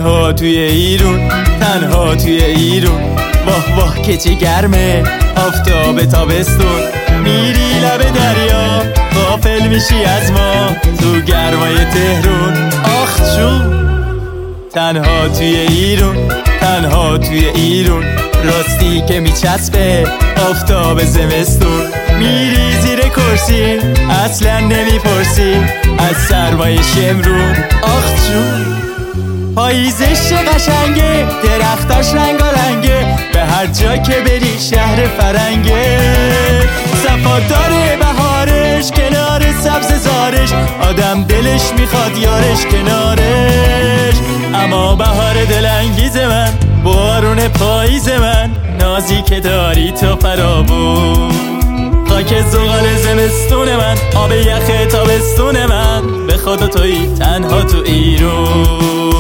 تنها توی ایرون، تنها توی ایرون. واه واه که چه گرمه آفتاب تابستون. میری لب دریا غافل میشی از ما تو گرمای تهرون. آخ جون تنها توی ایرون، تنها توی ایرون. راستی که میچسبه آفتاب زمستون. میری زیر کرسی اصلا نمیپرسی از سرمای شمرون. آخ جون پاییزش قشنگه، درختاش رنگارنگه، به هر جا که بری شهر فرنگه. صفا داره بهارش کنار سبز زارش، آدم دلش میخواد یارش کنارش. اما بهار دلانگیز من، بارون پاییز من، نازی که داری تو فراوون. خاک زغال زمستون من، آب یخ تابستون من، به خدا تویی تنها تو ایرون.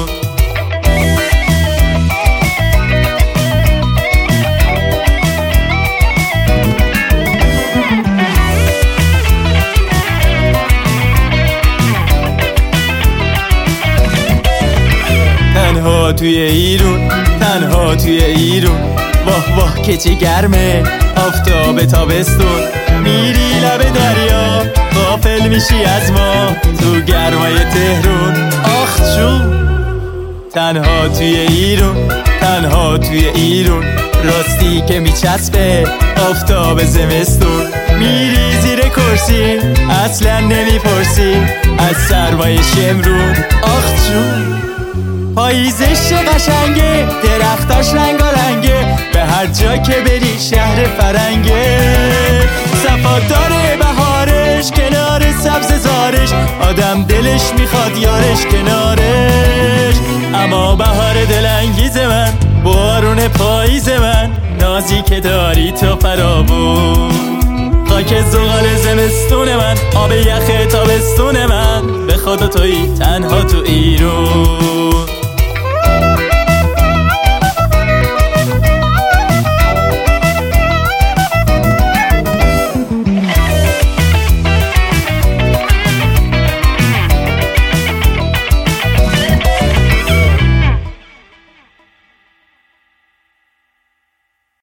تنها توی ایرون، تنها توی ایرون. واه واه که چه گرمه آفتاب تابستون. میری لب دریا غافل میشی از ما تو گرمای تهرون. آخ جون تنها توی ایرون، تنها توی ایرون. راستی که میچسبه آفتاب زمستون. میری زیر کرسی اصلا نمیپرسی از سرمای شمرون. آخ جون پاییزش قشنگه، درختاش رنگارنگه، به هر جا که بری شهر فرنگه. صفا داره بهارش کنار سبز زارش، آدم دلش میخواد یارش کنارش. اما بهار دلانگیز من، بارون پاییز من، نازی که داری تو فراوون. خاک زغال زمستون من، آب یخ تابستون من، به خدا تویی تنها تو ایرون.